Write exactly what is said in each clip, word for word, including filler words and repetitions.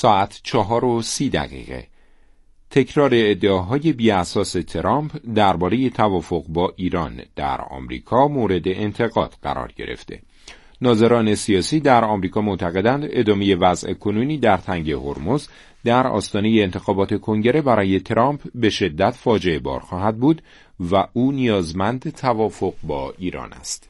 ساعت چهار و سی دقیقه. تکرار ادعاهای بی‌اساس ترامپ درباره توافق با ایران در آمریکا مورد انتقاد قرار گرفته. ناظران سیاسی در آمریکا معتقدند ادامه وضع کنونی در تنگه هرمز در آستانه انتخابات کنگره برای ترامپ به شدت فاجعه بار خواهد بود و او نیازمند توافق با ایران است.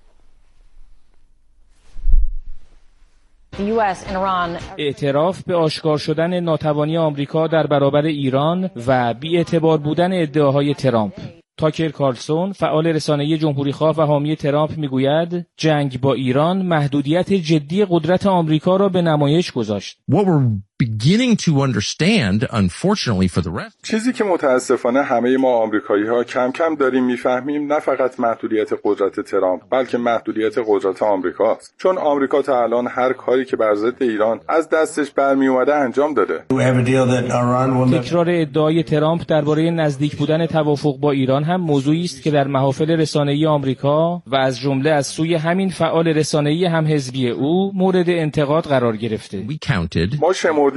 اعتراف به آشکار شدن ناتوانی آمریکا در برابر ایران و بی‌اعتبار بودن ادعاهای ترامپ. تاکر کارلسون، فعال رسانه‌ای جمهوری‌خواه و حامی ترامپ میگوید جنگ با ایران محدودیت جدی قدرت آمریکا را به نمایش گذاشت. beginning to understand, unfortunately for the rest. چیزی که متاسفانه همه ما آمریکایی‌ها کم کم داریم میفهمیم نه فقط محدودیت قدرت ترامپ بلکه محدودیت قدرت آمریکاست. چون آمریکا تا الان هر کاری که بر ضد ایران از دستش برمی اومده انجام داده. تکرار ادعای ترامپ درباره نزدیک بودن توافق با ایران هم موضوعی است که در محافل رسانه‌ای آمریکا و از جمله از سوی همین فعال رسانه‌ای همحزبی او مورد انتقاد قرار گرفته. ما شمردیم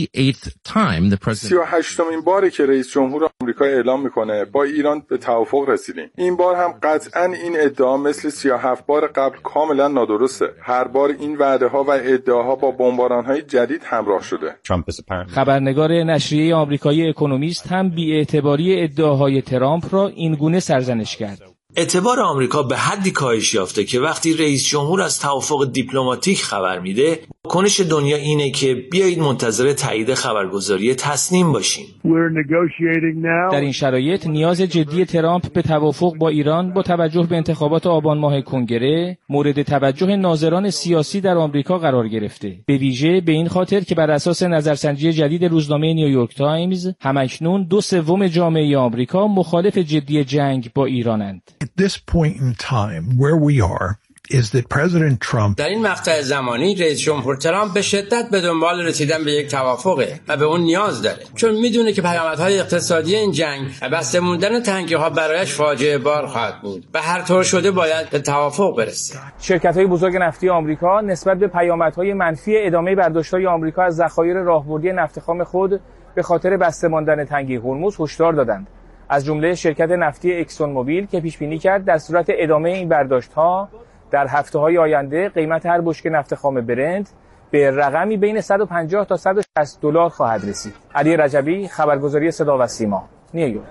سی و هشتمین باره که رئیس جمهور آمریکا اعلام میکنه با ایران به توافق رسیدیم. این بار هم قطعاً این ادعا مثل سی و هفت بار قبل کاملا نادرسته. هر بار این وعده ها و ادعاها با بمباران‌های جدید همراه شده. خبرنگار نشریه آمریکایی اکونومیست هم بی‌اعتباری ادعاهای ترامپ را این گونه سرزنش کرد. اعتبار آمریکا به حدی کاهش یافته که وقتی رئیس جمهور از توافق دیپلماتیک خبر میده، کنش دنیا اینه که بیایید منتظر تایید خبرگزاری تصنیم باشیم. در این شرایط نیاز جدی ترامپ به توافق با ایران با توجه به انتخابات آبان ماه کنگره مورد توجه ناظران سیاسی در آمریکا قرار گرفته. به ویژه به این خاطر که بر اساس نظرسنجی جدید روزنامه نیویورک تایمز همکنون دو سوم جامعه آمریکا مخالف جدی جنگ با ایرانند. At this point in time where we are is that President Trump در این مقطع زمانی رئیس جمهور ترامپ به شدت به دنبال رسیدن به یک توافقه و به اون نیاز داره، چون میدونه که پیامدهای اقتصادی این جنگ و بسته موندن تنگی‌ها برایش فاجعه بار خواهد بود و هر طور شده باید به توافق برسه. شرکت‌های بزرگ نفتی آمریکا نسبت به پیامدهای منفی ادامه برداشت‌های آمریکا از ذخایر راهبردی نفت خام خود به خاطر بسته ماندن تنگی هرمز هشدار دادند. از جمله شرکت نفتی اکسون موبیل که پیش بینی کرد در صورت ادامه این برداشت‌ها در هفته‌های آینده قیمت هر بشکه نفت خام برنت به رقمی بین صد و پنجاه تا صد و شصت دلار خواهد رسید. علی رجبی، خبرگزاری صدا و سیما، نیویورک.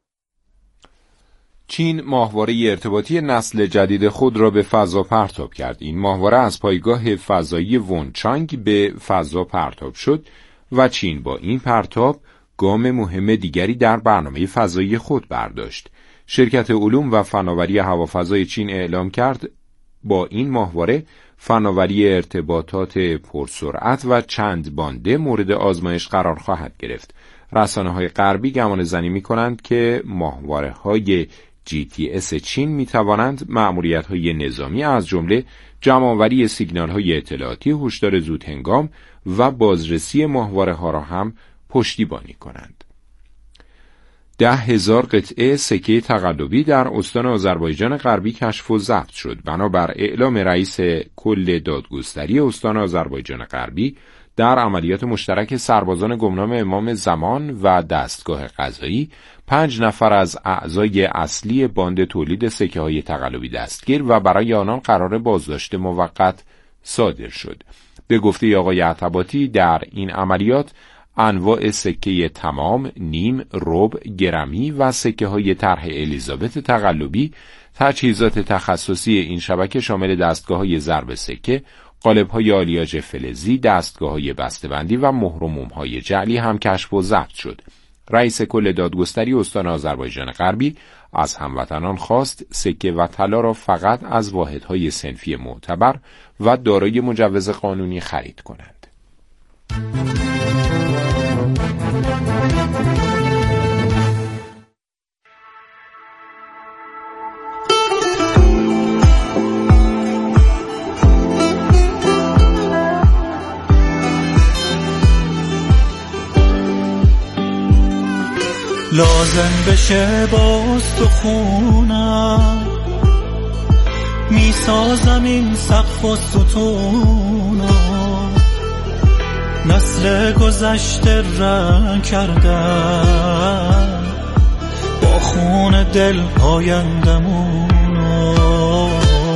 چین ماهواره ارتباطی نسل جدید خود را به فضا پرتاب کرد. این ماهواره از پایگاه فضایی ونچانگ به فضا پرتاب شد و چین با این پرتاب گام مهم دیگری در برنامه فضایی خود برداشت. شرکت علوم و فناوری هوافضای چین اعلام کرد با این ماهواره فناوری ارتباطات پرسرعت و چند بانده مورد آزمایش قرار خواهد گرفت. رسانه‌های غربی گمان زنی می‌کنند که ماهواره‌های جی تی اس چین می‌توانند مأموریت‌های نظامی از جمله جمع‌آوری سیگنال‌های اطلاعاتی هشدار زودهنگام و بازرسی ماهواره‌ها را هم پشتیبانی کنند. ده هزار قطعه سکه تقلبی در استان آذربایجان غربی کشف و ضبط شد. بنابر اعلام رئیس کل دادگستری استان آذربایجان غربی در عملیات مشترک سربازان گمنام امام زمان و دستگاه قضایی، پنج نفر از اعضای اصلی باند تولید سکه های تقلبی دستگیر و برای آنان قرار بازداشت موقت صادر شد. به گفته آقای عتباتی در این عملیات انواع سکه تمام، نیم، ربع، گرمی و سکه های طرح الیزابت تقلبی، تجهیزات تخصصی این شبکه شامل دستگاه های ضرب سکه، قالب های آلیاژ فلزی، دستگاه های بسته‌بندی و مهر و موم های جعلی هم کشف و ضبط شد. رئیس کل دادگستری استان آذربایجان غربی از هموطنان خواست سکه و طلا را فقط از واحدهای صنفی معتبر و دارای مجوز قانونی خرید کنند. لازم بشه باز تو خونم میسازم این سقف و ستونم، نسل گذشته رنگ کردن با خون دل آیندمونو.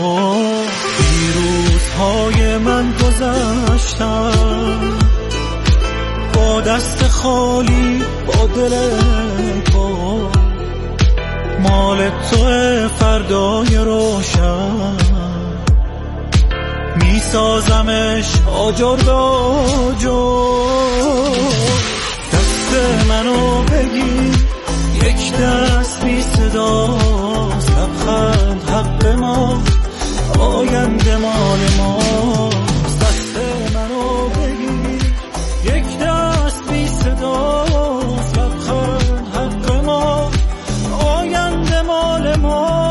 پیروزهای من گذشتن با دست خالی با دل پر، مال توی فردای روشن میسازمش آجر به آجر. دست منو بگیر یک دست بی صداست، لبخند حق ما آینده مال ماست. دست منو بگیر یک دست بی صداست، لبخند حق ما آینده مال ماست.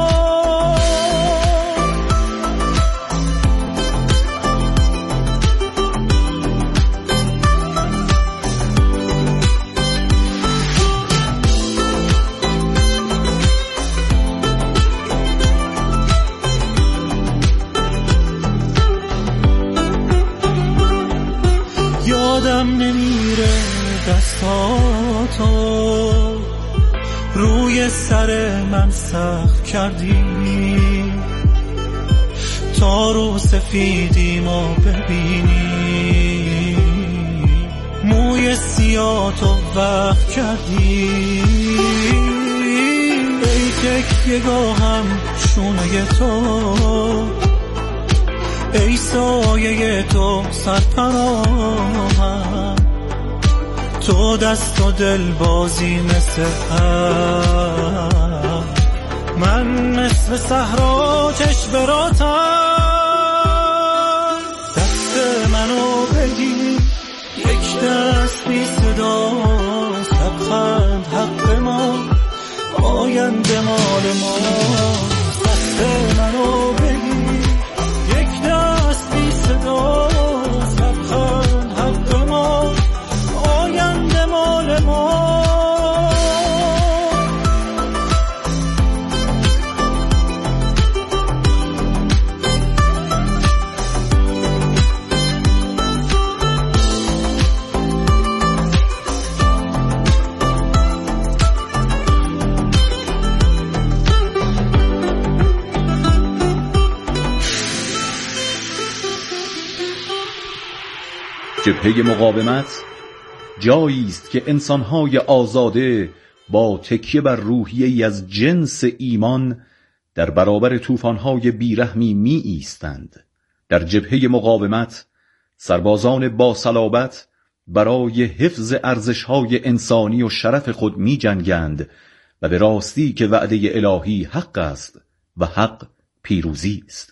یادم نمیره دستاتو روی سر من سخت کردی تا رو سفیدی ما ببینی، موی سیاتو وقت کردی. ای تکیه گاهم شونه تو، ای سایه تو سرپناهم، تو دست و دل بازی مثل هم، من مثل صحرا چشم براتم. دست منو بگیر یک دست بی صداست، لبخند حق ما آینده مال ما. دست منو بگیر یک دست بی صداست، لبخند حق ما آینده مال ما. جبهه مقاومت جایی است که انسان‌های آزاده با تکیه بر روحیه‌ای از جنس ایمان در برابر طوفان‌های بیرحمی می ایستند. در جبهه مقاومت سربازان با صلابت برای حفظ ارزش‌های انسانی و شرف خود می جنگند و به راستی که وعده الهی حق است و حق پیروزی است.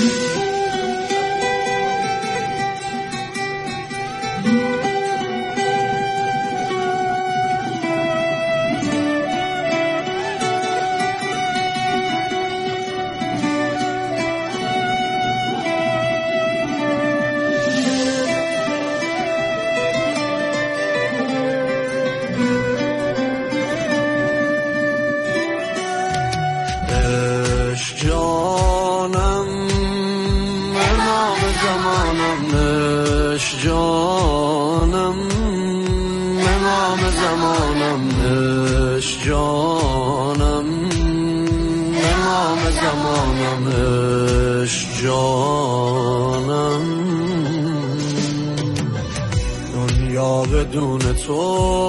بدون تو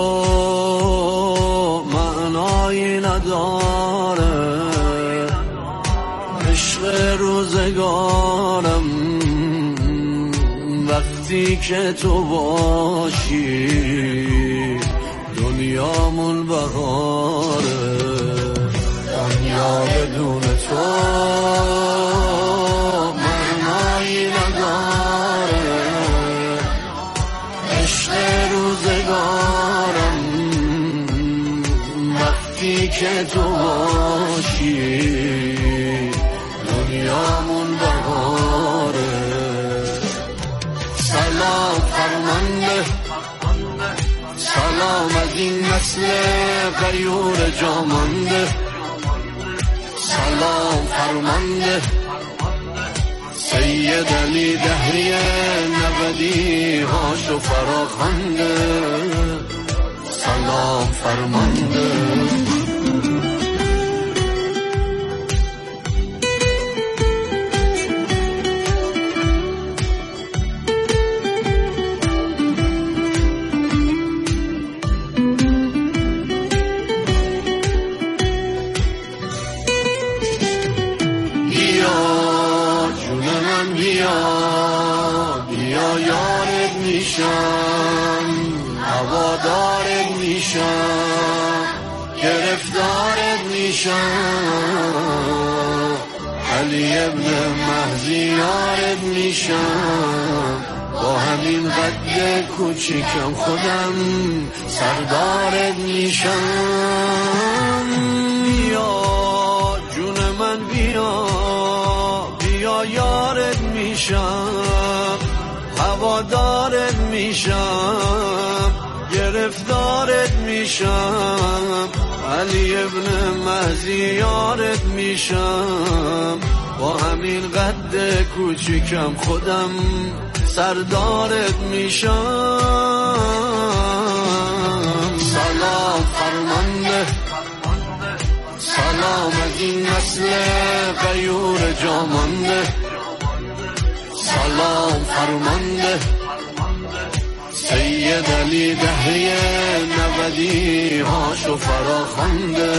معنایی نداره، عشق روزگارم وقتی که تو باشی دنیامون بهاره. دنیا بدون تو معنایی نداره، عشق روزگارم وقتی که تو باشی دنیامون بهاره. سلام فرمانده، سلام از این نسل غیور جامانده، سلام فرمانده سید علی دهری نوه نبدی هاشو فراخنده سلام فرمانده هوادارت میشم گرفتارت میشم علی ابن مهدی یارت میشم با همین قد کوچیکم خودم سردارت میشم بیا جون من بیا بیا یارت میشم هوادارت میشم گرفتارت میشم علی ابن مهدی یارت میشم با همین قد کوچیکم خودم سردارت میشم سلام فرمانده سلام از این نسل غیور جامانده سلام فرمانده سید علی دهه نبدی هاشو فراخنده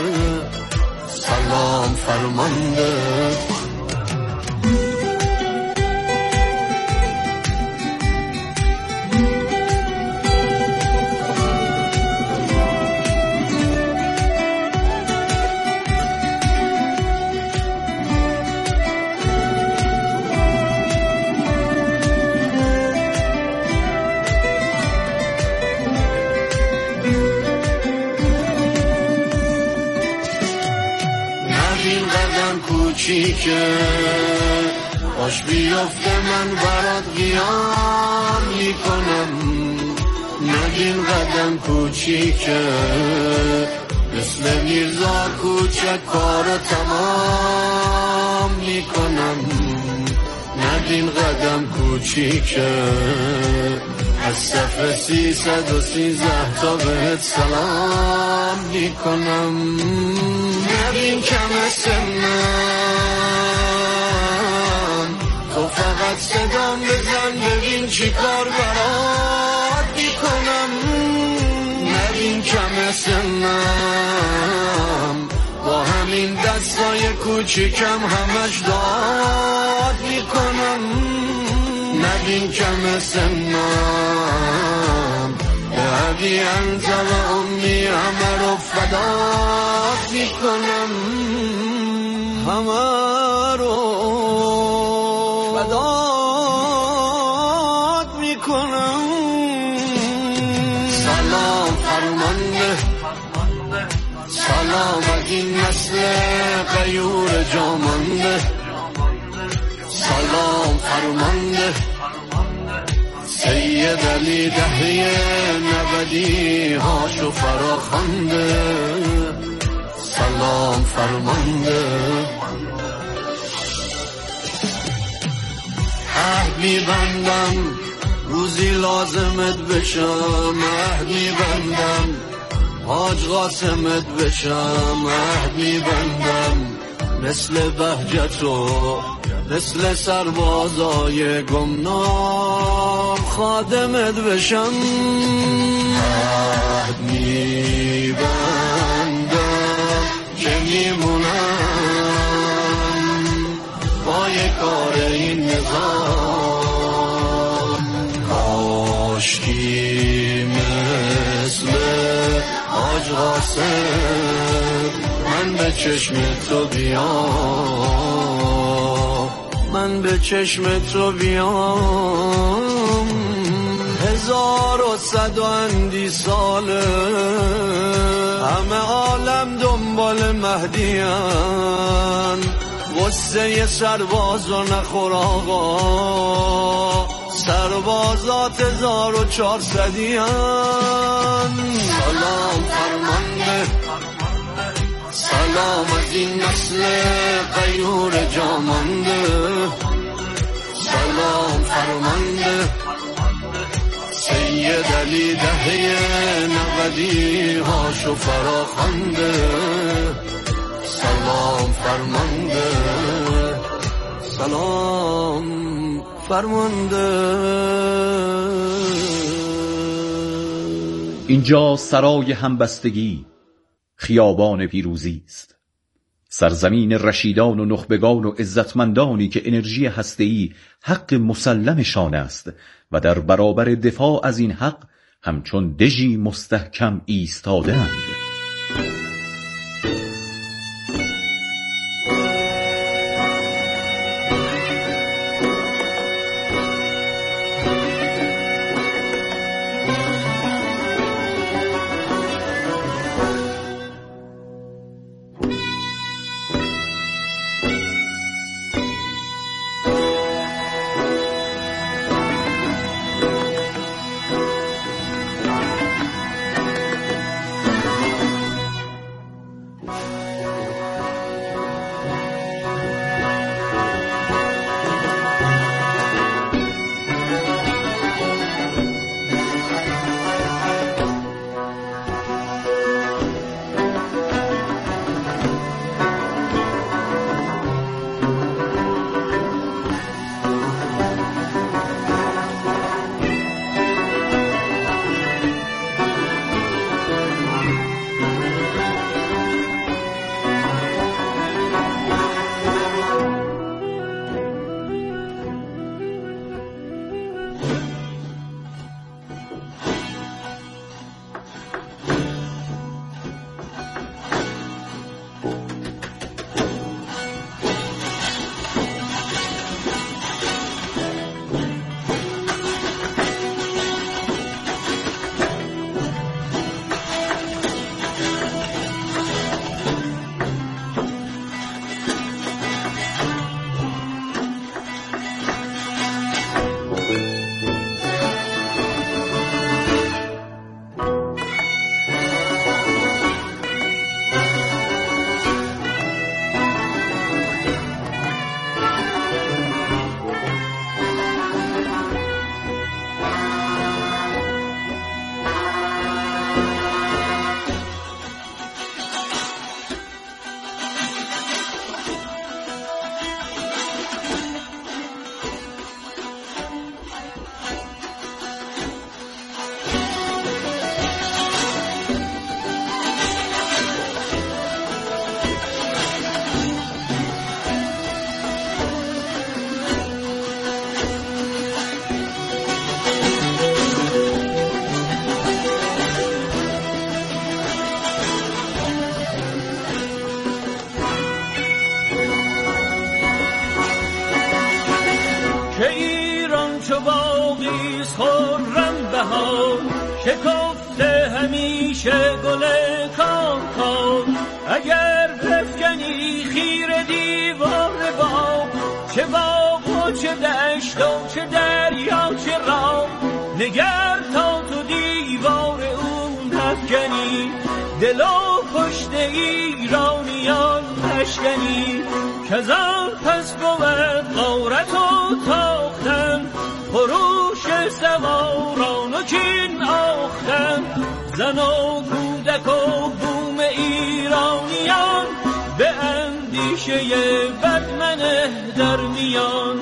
سلام فرمانده کوچیکه باش بیفته من برات قیام میکنم نگین قدم کوچیکه مثل میرزا کوچک کارو تمام میکنم نگین قدم کوچیکه از صفحه سیصد و سیزده تا بهت سلام میکنم نبین کم سنم تو فقط صدام بزن ببین چی کار برات میکنم نبین کم سنم با همین دستای کوچیکم همش داد میکنم نبین کم سنم علی انت و امی همه رو فدات میکنم همه رو فدات میکنم سلام فرمانده سلام از این نسل غیور جامانده سلام فرمانده سید علی دهه نبدی هاشو فراخنده سلام فرمانده عهد میبندم روزی لازمت بشم عهد میبندم حاج قاسمت بشم عهد میبندم مثل بهجتو مثل سربازای گمنام خادمت بشم عهد میبندم که میمونم با یک کار این نظام کاشکی مثل حاج قاسم من به چشم تو بیام من به چشم تو بیام هزار و صد و اندی ساله همه عالم دنبال مهدیان غصه سرباز و نخور آقا سربازات هزار و چهارصدیان سلام فرمانده سلام از این نسل غیور جامانده سلام فرمانده علی دهه نودی هاشو فرا خونده سلام فرمانده سلام فرمانده. اینجا سرای همبستگی، خیابان پیروزی است، سرزمین رشیدان و نخبگان و عزتمندانی که انرژی هسته‌ای حق مسلمشان است و در برابر دفاع از این حق همچون دژی مستحکم ایستاده‌اند. شکفته همیشه گل کان کان، اگر بفکنی خیر دیوار باغ، چه باغ و چه دشت و چه دریا چه راه، نگر تا تو دیوار اون نفکنی، دل و پشت ایرانیان نشکنی، کزان پس بود غارت و تاختن، خروش سواران و کین آختن، زن و کودک و بوم ایرانیان، به اندیشه بدمنه در میان.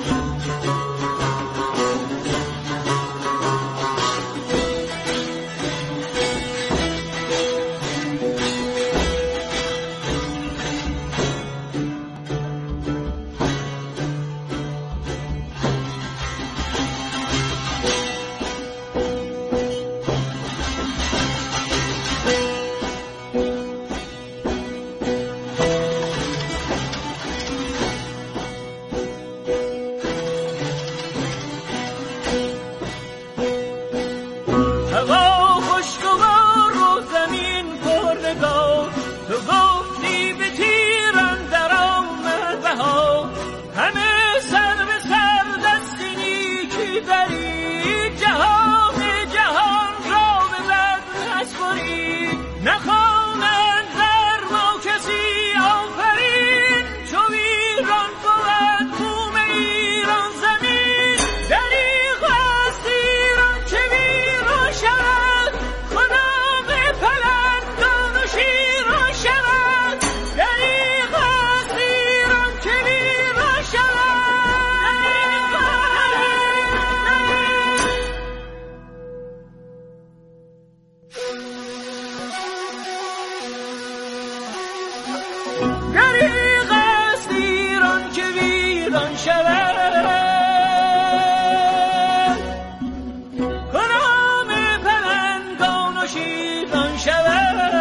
کنام پلنگان و شیران شود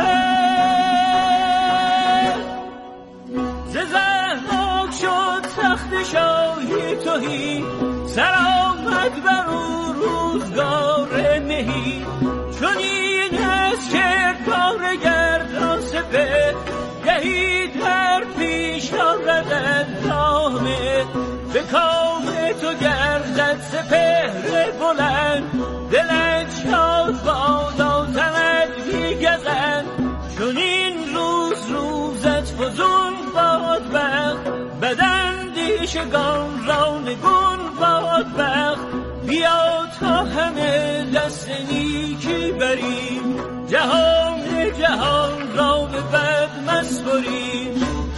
ز زحماک شد تخت شاهی تهی سر آمد بر او روزگار مهی چون این است که کار گردان سپه گهی در پیش آردد نامه به کام تو گردد سپهر بلند دلت شاد بادا تنت بیگزند چون این روز روزت فزون باد بخت بداندیشگان را نگون باد بخت بیا تا همه دست نیکی بریم جهان جهان را به بد مسپریم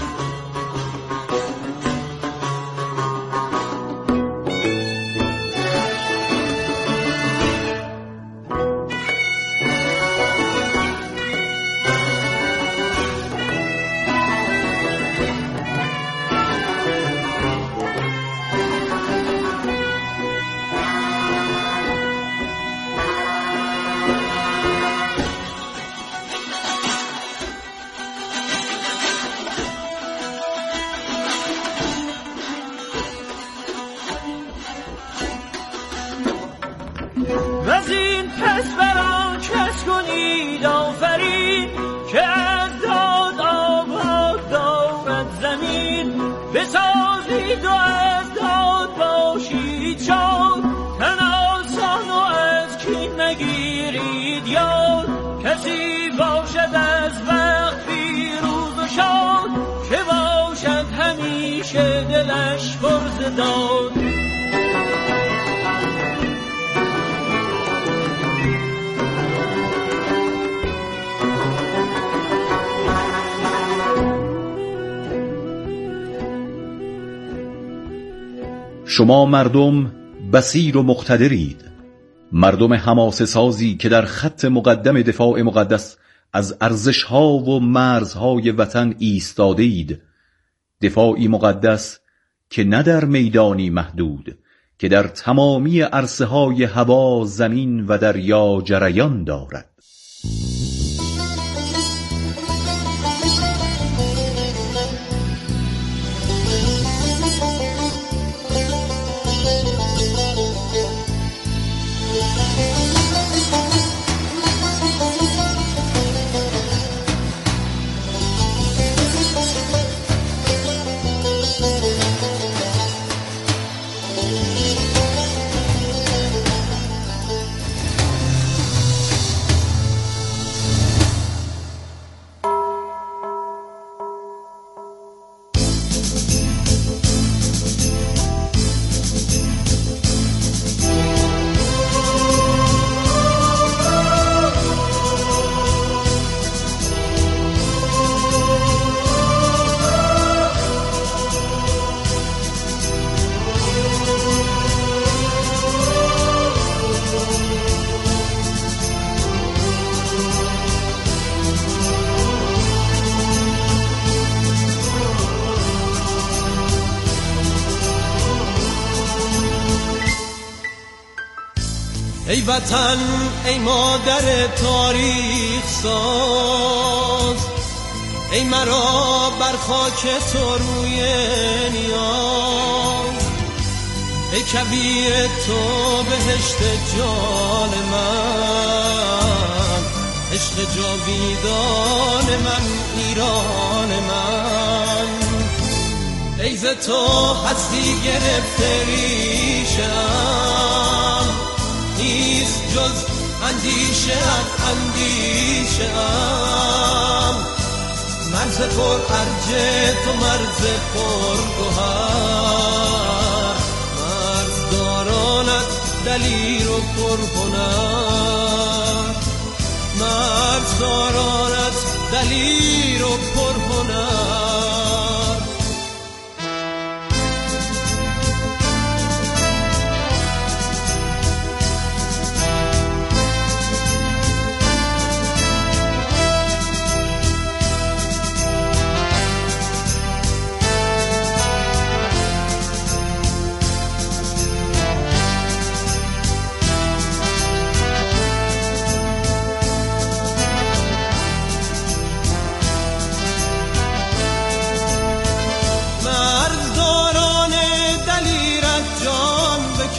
از این پس بران کس کنید آفرین که از داد آباد دارد زمین بسازید و از داد باشید شاد تن آسان و از کین نگیرید یاد کسی باشد از وقت پیروز و شاد که باشد همیشه دلش پر ز داد شما مردم بصیر و مقتدرید، مردم حماسه سازی که در خط مقدم دفاع مقدس از ارزش‌ها و مرزهای وطن ایستاده اید، دفاعی مقدس که نه در میدانی محدود که در تمامی عرصه‌های هوا، زمین و دریا جریان دارد. ای وطن ای مادر تاریخ ساز، ای مرا بر خاک تو روی نیاز، ای کبیر تو بهشت جان من، عشق جاویدان من، ایران من. ای ز تو هستی گرفته ریشم، نیست جز اندیشه ات اندیشه ام. مرز پر ارج تو مرز پر گوهر، مرز دارانت دلیر و پر هنر، مرز دارانت دلیر و پر هنر.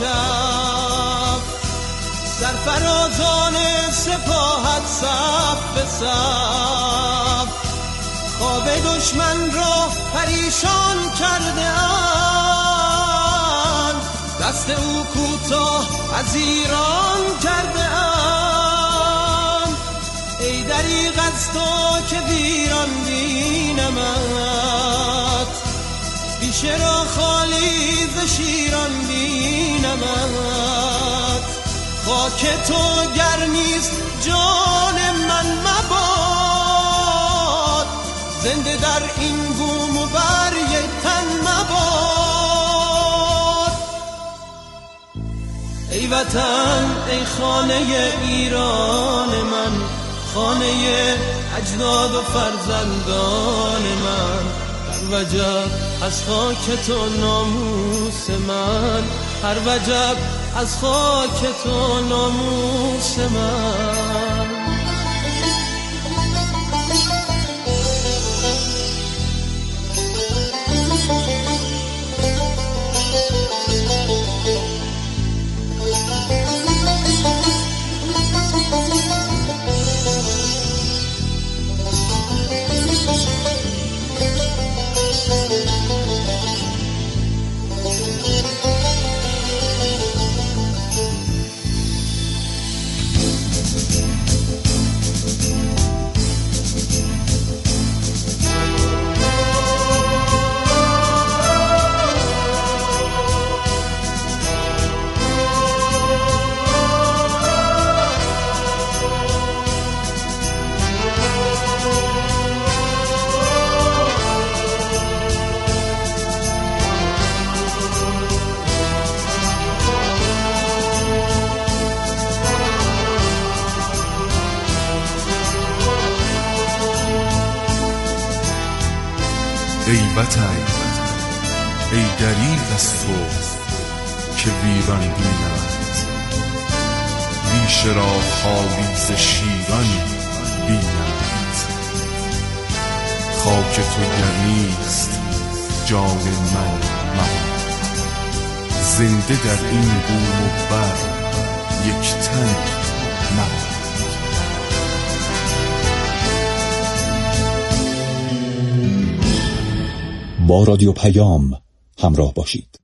شب، سرفرازان سپاهت صف به صف، خواب دشمن را پریشان کرده اند، دست او کوتاه از ایران کرده اند. ای دریغ از تو که ویران بینمت، بیشه را خالی ز شیران بینمت. خاک تو گر نیست جان من مباد، زنده در این بوم و بر یک تن مباد. ای وطن ای خانه ایران من، خانه اجداد و فرزندان من، هر وجب از خاک تو ناموس من، هر وجب از خاک تو ناموس من. ای وطن ای دریغ از تو که ویران بینمت، بیشه را خالی ز شیران بینمت. خاک تو گر نیست جان من مباد، زنده در این بوم و بر یک تن مباد. با رادیو پیام همراه باشید.